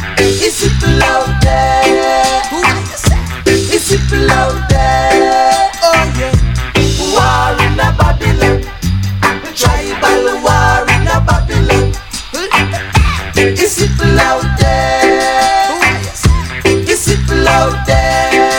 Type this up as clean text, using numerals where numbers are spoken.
Is it out there? Is it out there? Oh yeah. War in a Babylon, tribal war in a Babylon. Is it out there? Is it out there?